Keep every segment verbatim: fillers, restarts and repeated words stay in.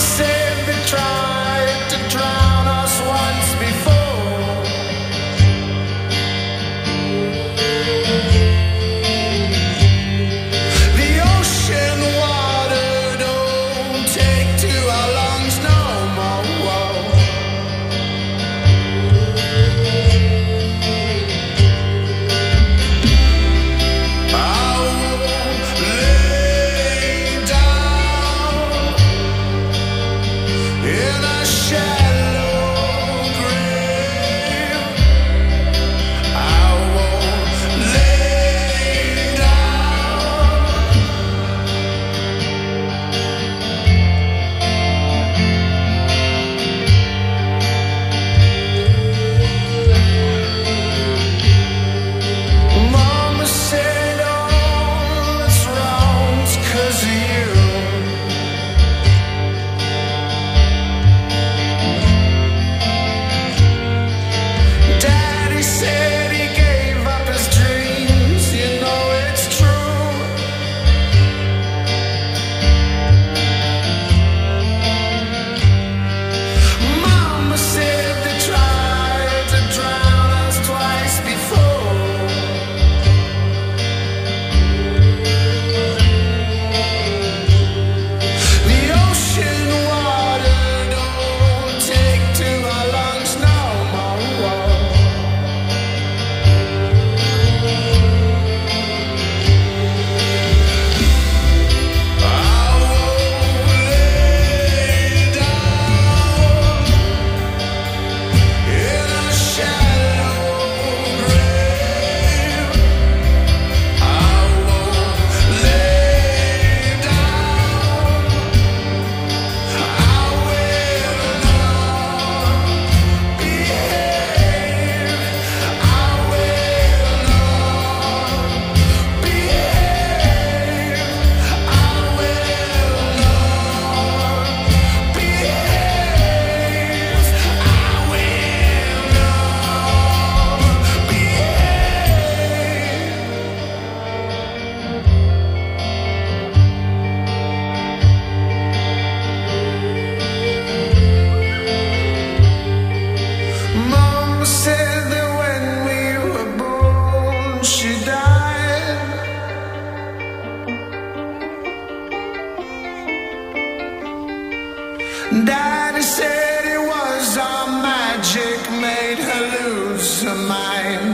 Daddy said it was our magic made her lose her mind.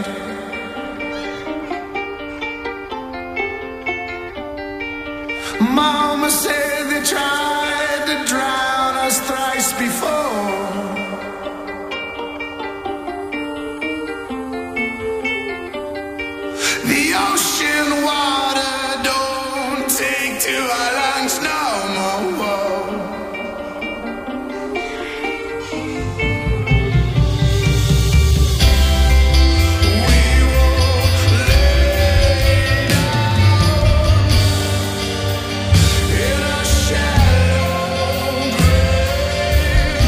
Mama said they tried to drown us thrice before. The ocean water don't take to our lungs no more. In a shallow grave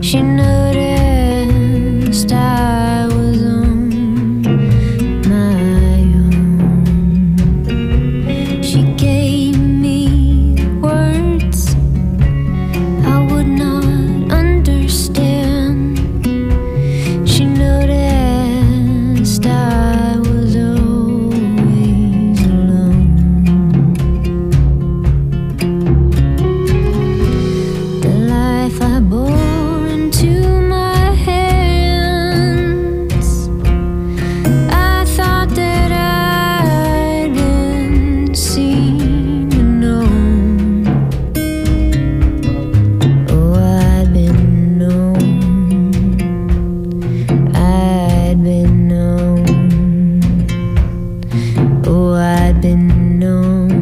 She noticed I was on my own. She gave me words I would not understand. She noticed I was always alone. The life I bore into my hands, I thought that I'd been seen and known. Oh, I'd been known. I'd been known. Oh, I'd been known.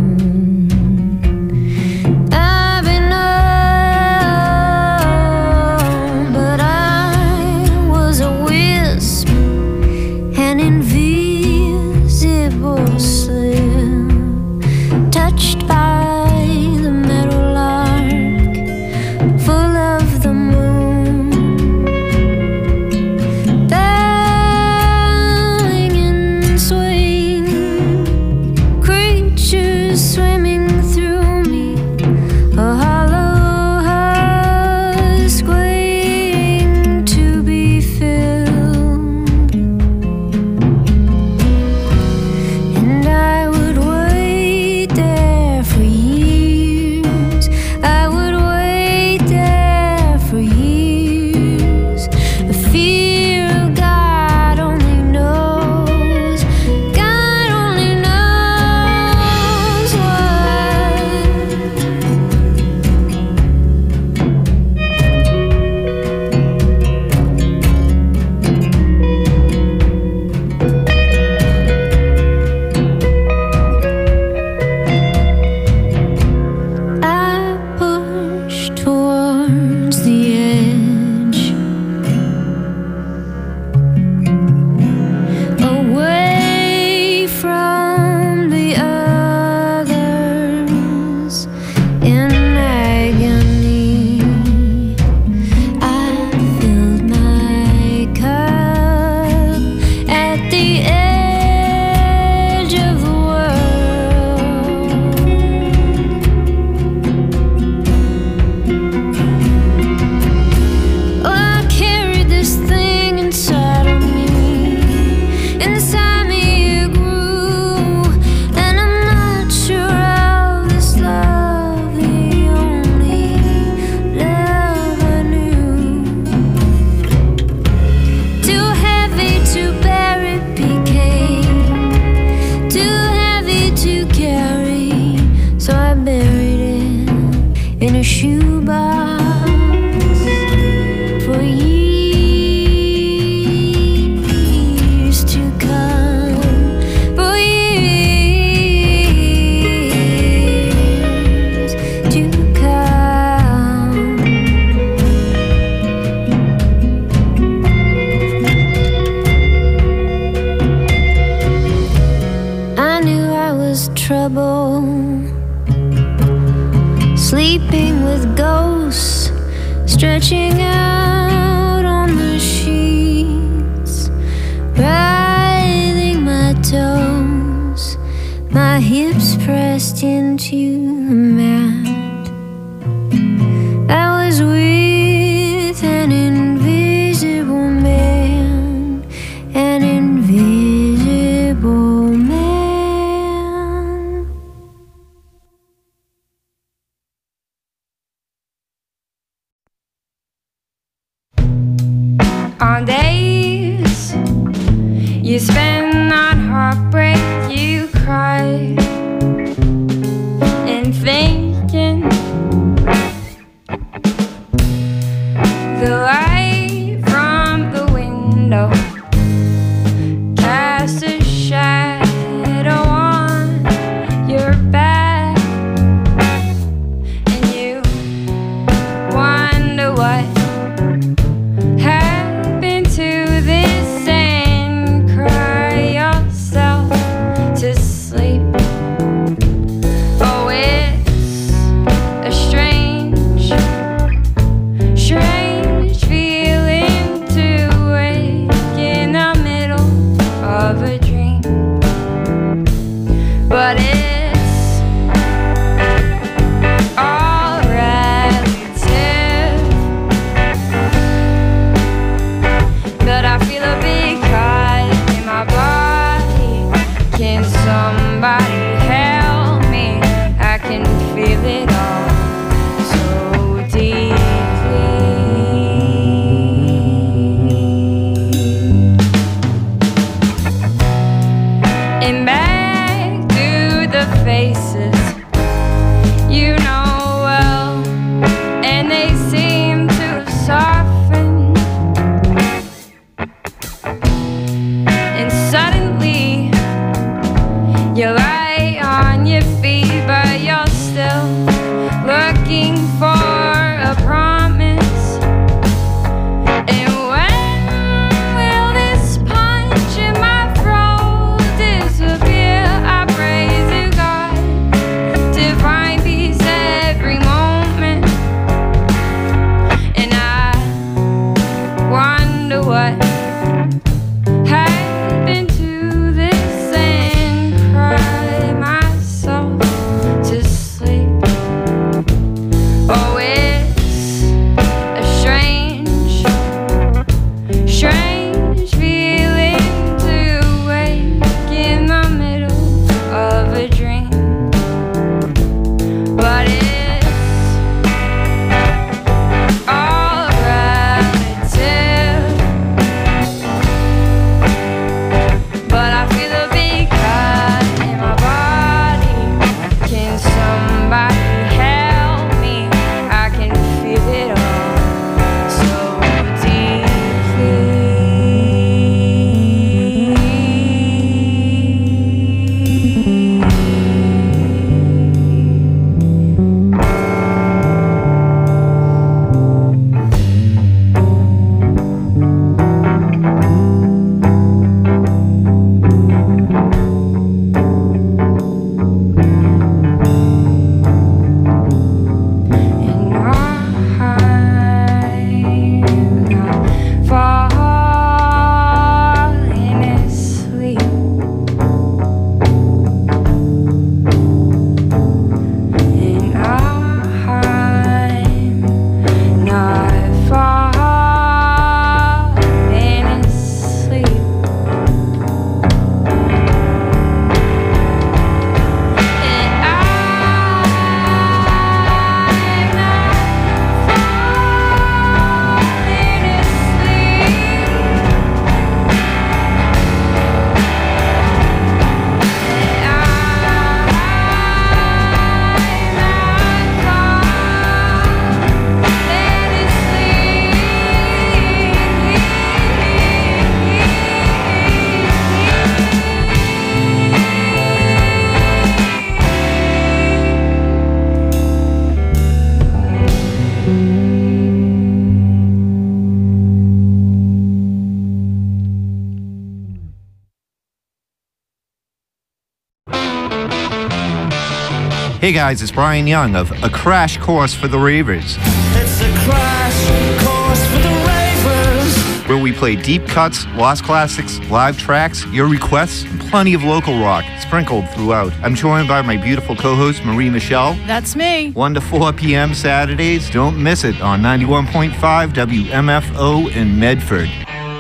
I've been known, but I was a wisp, an invisible slip, touched by the metal arc, full of the moon, bowing and swaying, creatures swimming through me, a hollow husk waiting to be filled. And I would wait there for years. I would wait there for years. The fear of God only knows. God only knows why. I push towards the edge, away from the others in agony. I filled my cup at the edge of the world. Oh, I carried this thing inside of me. Inside me it grew, and I'm not sure how this love, the only love I knew, too heavy to bear it became, too heavy to carry, so I buried it in a shoebox for years to come, for years to come. I knew I was trouble, sleeping with ghosts, stretching out on the sheets, writhing my toes, my hips pressed into the mat. I was with an invisible man, an invisible man. On days you spend on heartbreak, you cry and thinking the light from the window casts a shadow on your back, and you wonder what happened to this sand cry. Hey guys, it's Brian Young of A Crash Course for the Ravers. It's a crash course for the ravers. Where we play deep cuts, lost classics, live tracks, your requests, and plenty of local rock sprinkled throughout. I'm joined by my beautiful co-host, Marie Michelle. That's me. one to four p.m. Saturdays. Don't miss it on ninety-one point five W M F O in Medford.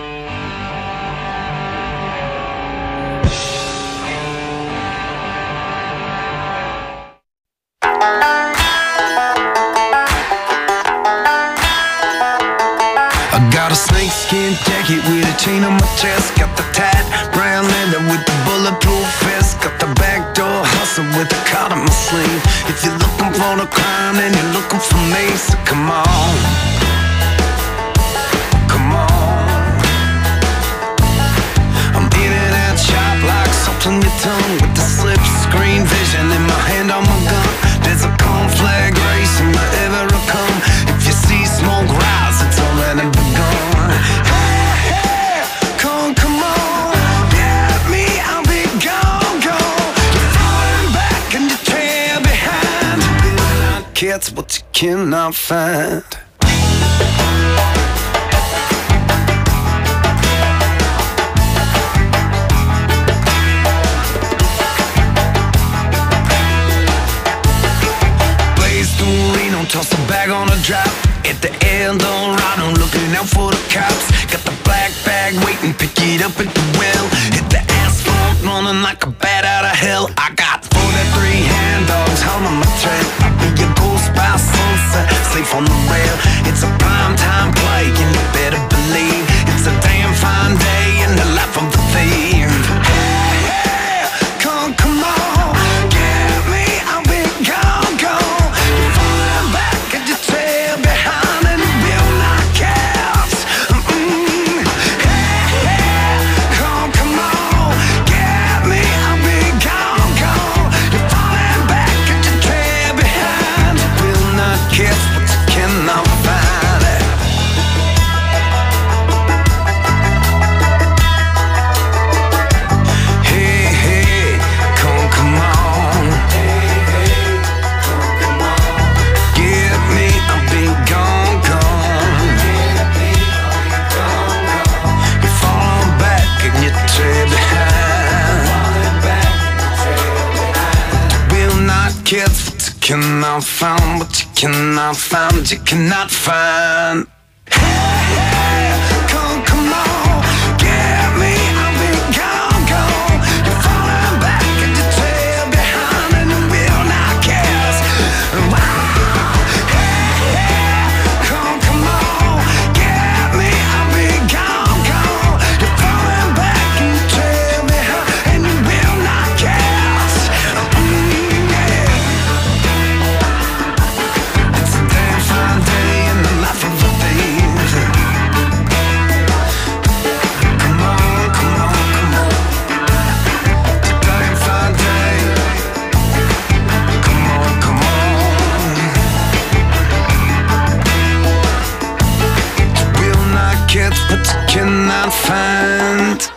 Jacket with a chain on my chest, got the tight brown leather with the bulletproof vest, got the back door hustle with the card on my sleeve. If you're looking for the crime, then you're looking for me. So come on, come on. I'm in and out sharp like salt on your tongue, with the slip screen vision in my hand on my gun. There's a conflag racing wherever I come. If you see smoke rise, it's already begun. It's what you cannot find. Blaze through Reno, toss the bag on a drop. At the end on right, I'm looking out for the cops. Got the black bag waiting, pick it up at the well. Hit the asphalt, running like a bat out of hell. I got forty-three hand dogs holding my trail. I'll be your ghost by sunset, safe on the rail. It's a prime time play, and you better believe it's a damn fine day in the life of the thief. Hey, hey, come, come on, get me, I'll be gone, gone. You're falling back at your tail behind, and you will not catch. Mm-mm. Hey, hey, come, come on, get me, I'll be gone, gone. You're falling back at your tail behind, you will not catch what you cannot find. Hey, hey, come, come on. Get me, I'll be gone, gone. You fall back and you trail behind. You will not catch what you cannot find, what you cannot find, you cannot find. Hey, hey, come, come on, get me, I'll be gone, gone. You're falling back and you trail behind, and you will not catch. Wow. Hey, hey, come, come on, get me, I'll be gone, gone. You're falling back and you trail behind, and you will not catch. Mm, yeah. It's a damn fine day in the life of a thief. Come on, come on, come on. It's a damn fine day. Come on, come on. You will not catch what you cannot find.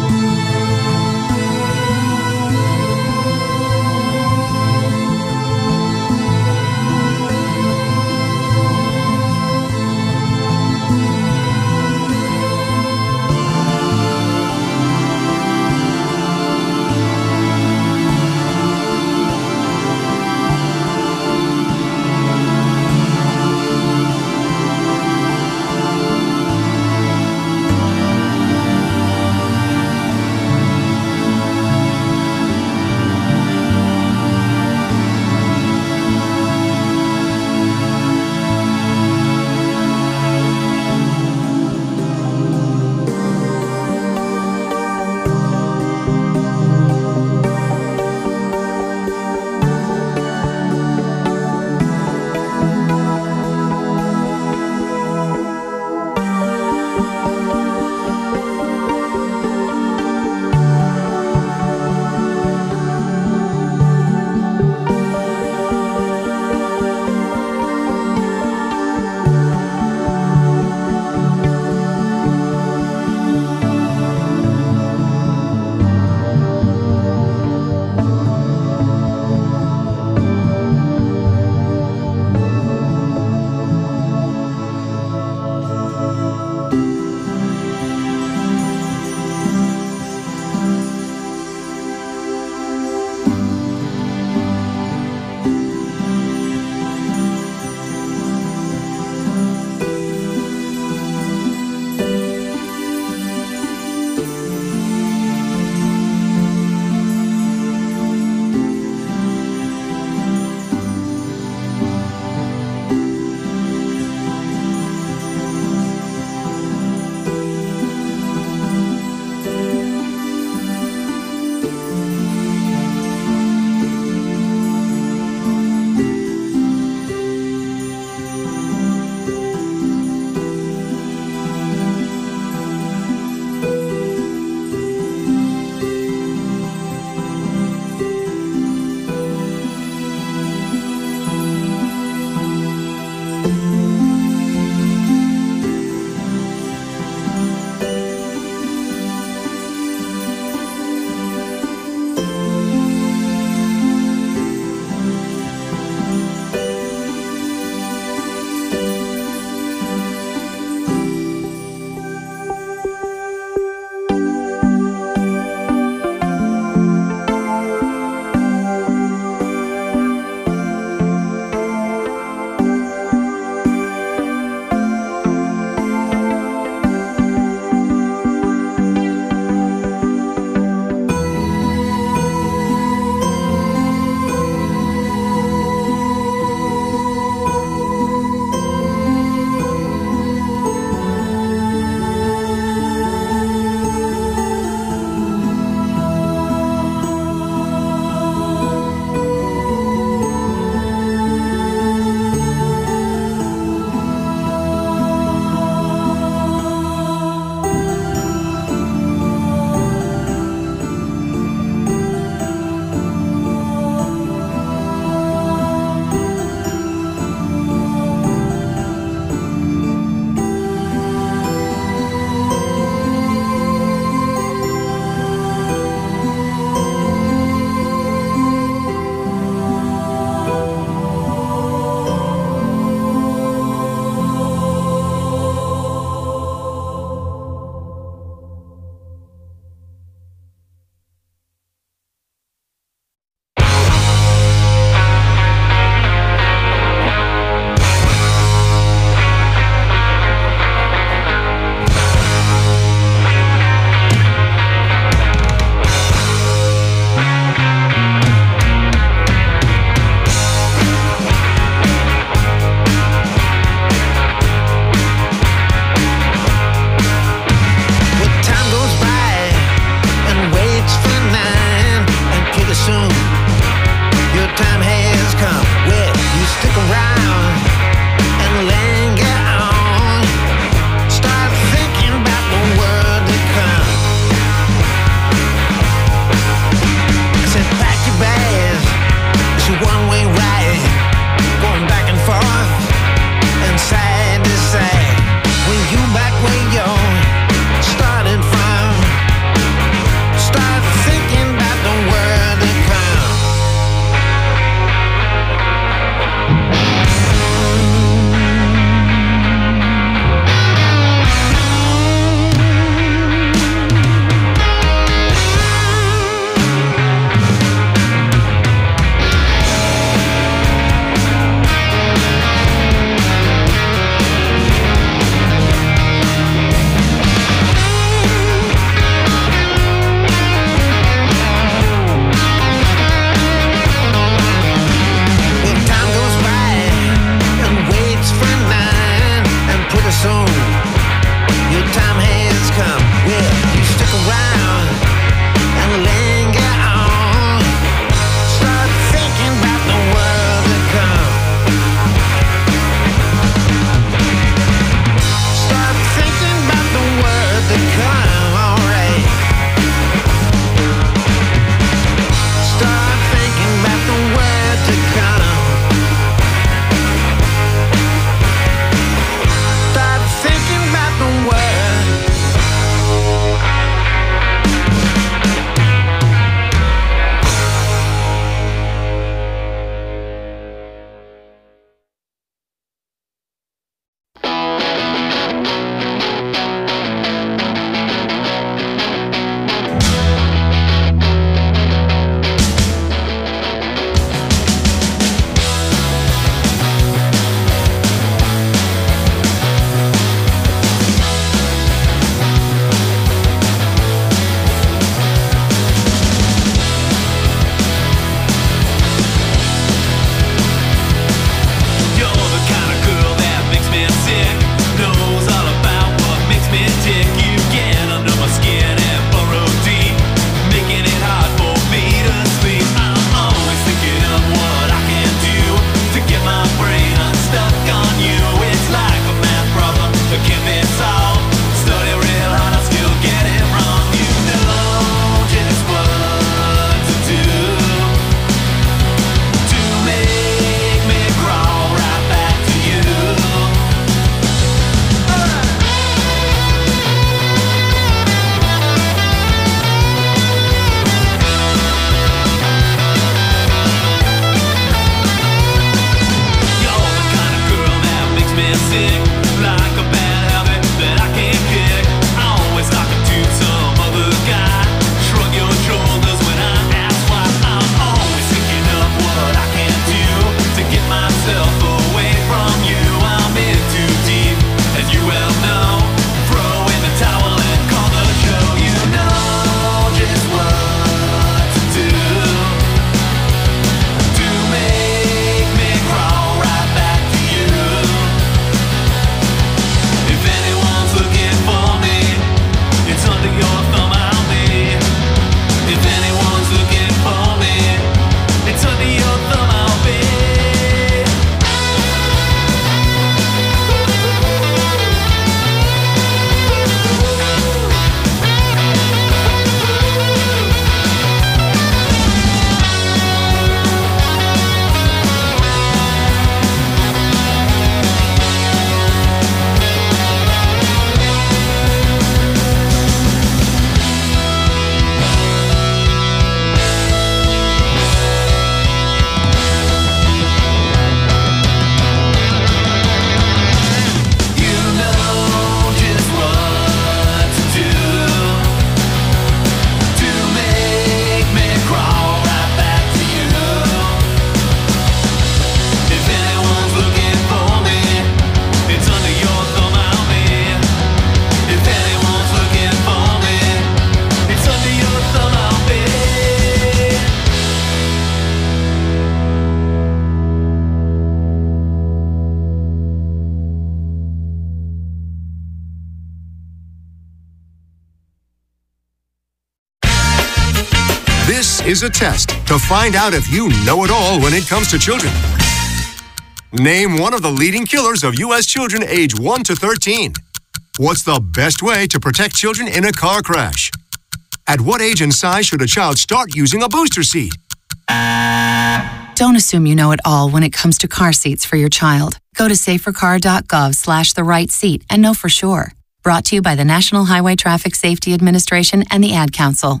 This is a test to find out if you know it all when it comes to children. Name one of the leading killers of U S children age one to thirteen. What's the best way to protect children in a car crash? At what age and size should a child start using a booster seat? Don't assume you know it all when it comes to car seats for your child. Go to safercar.gov slash the right seat and know for sure. Brought to you by the National Highway Traffic Safety Administration and the Ad Council.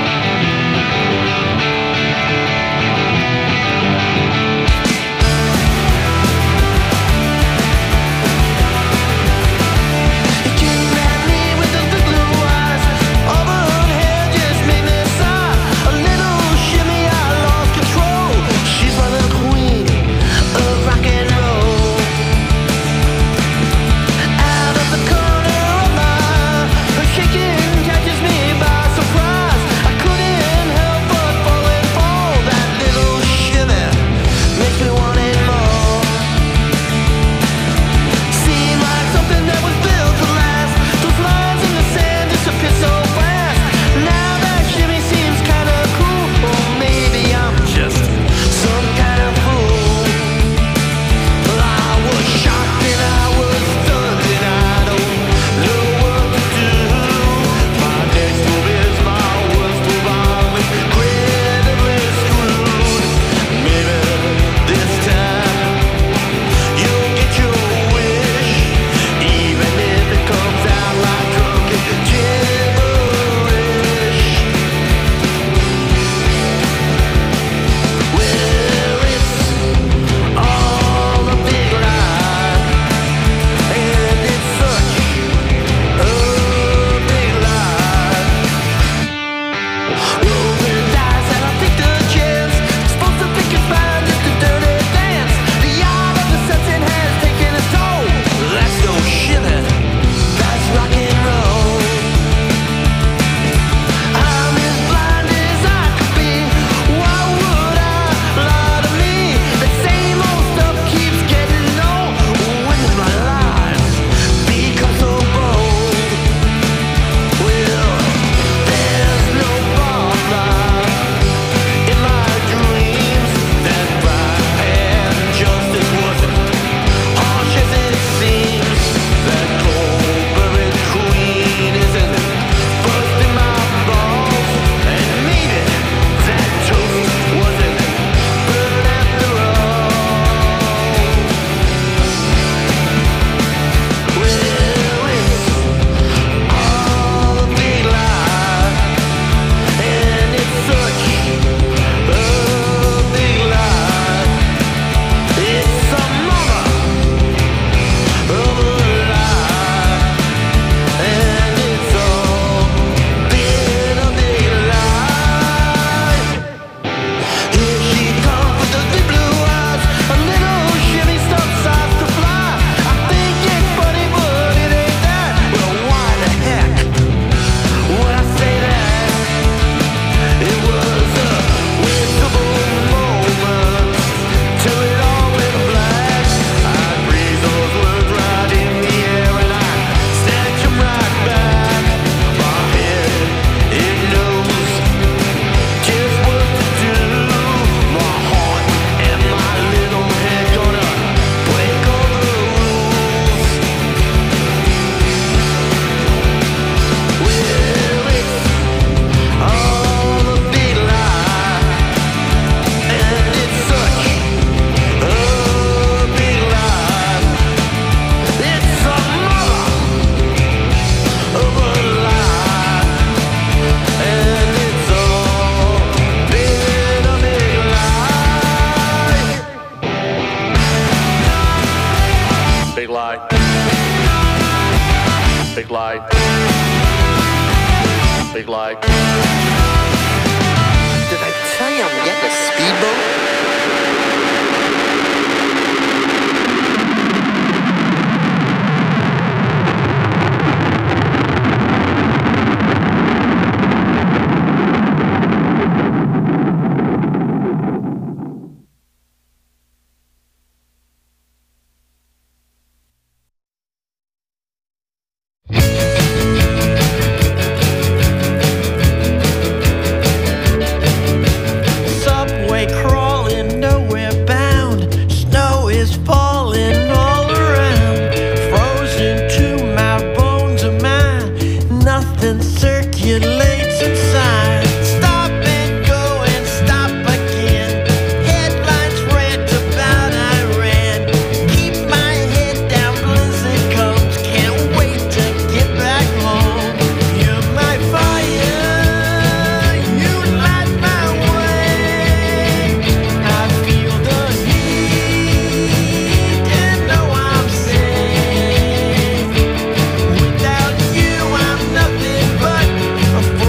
Big lie. Big lie. Did I tell you I'm getting a speedboat? circulates inside. Stop and go and stop again. Headlines rant about Iran. Keep my head down, blizzard comes. Can't wait to get back home. You're my fire, you light my way. I feel the heat and know I'm safe. Without you, I'm nothing but a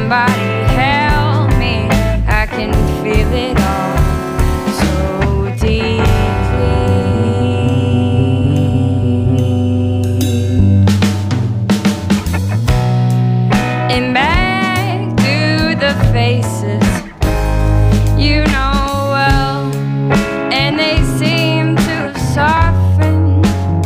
somebody help me. I can feel it all so deeply. And back to the faces you know well, and they seem to soften.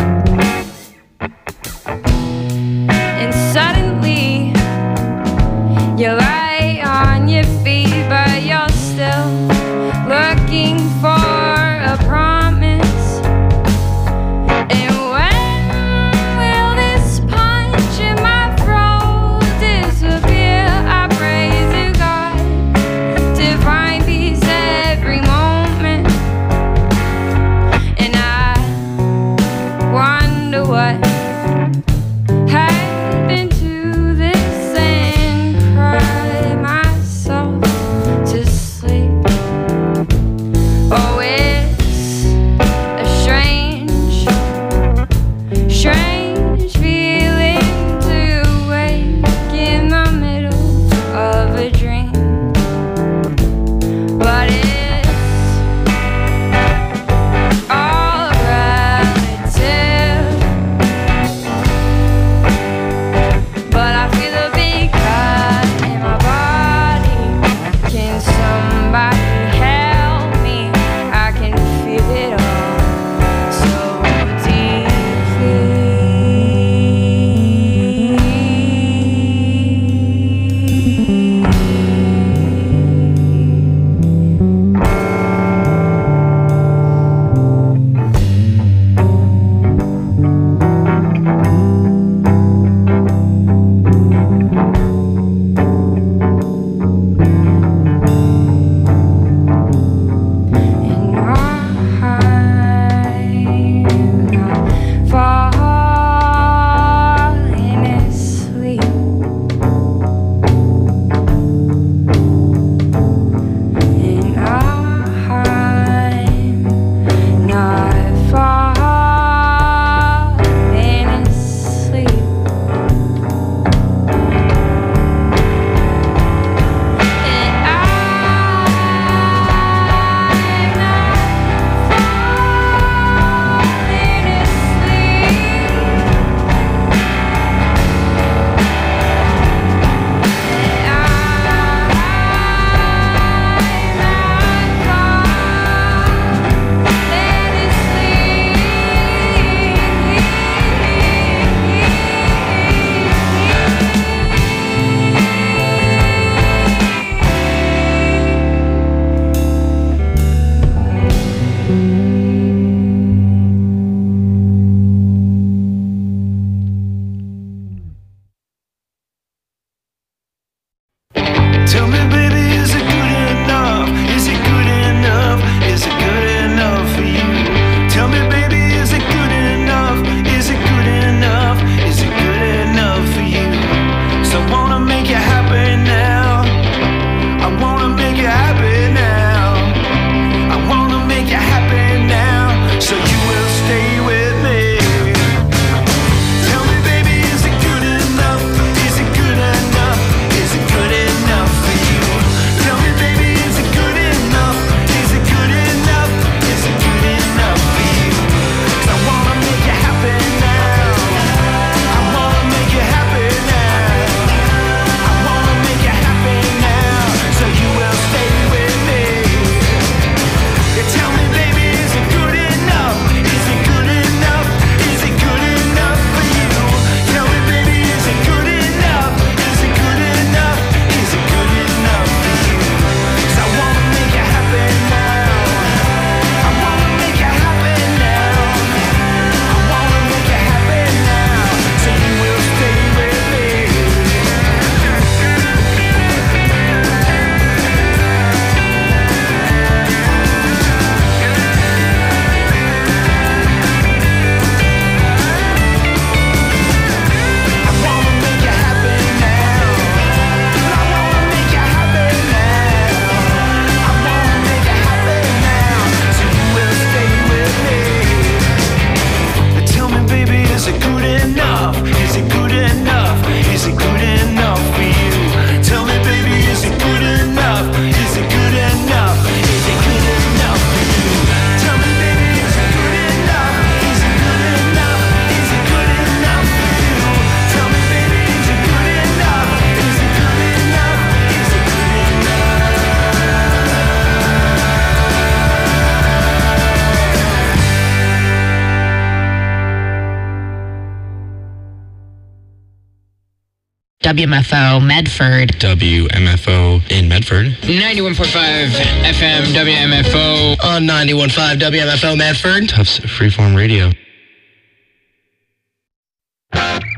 And suddenly you lie on your feet, but you're still looking for a promise. And when will this punch in my throat disappear? I pray to God to find peace every moment. And I wonder what happened to this, and cry myself to sleep. Oh, it's a strange, strange feeling to wake in the middle of a dream. But it's all relative. But I feel a big cut in my body. Can somebody help me? I can feel it all so And I'm not falling asleep. And I'm not falling asleep. And I'm Tell me, baby, is it good enough? Is it good enough? Is it good enough for you? Tell me, baby, is it good enough? Is it good enough? Is it good enough for you? So I wanna make you happy now. I wanna make you happy now. I wanna make you happy now. So you will stay with me. Tell me, baby, is it good enough? Is it good enough? Is it good enough for you? W M F O Medford. W M F O in Medford. ninety-one point five F M W M F O. On ninety-one point five W M F O Medford. Tufts Freeform Radio.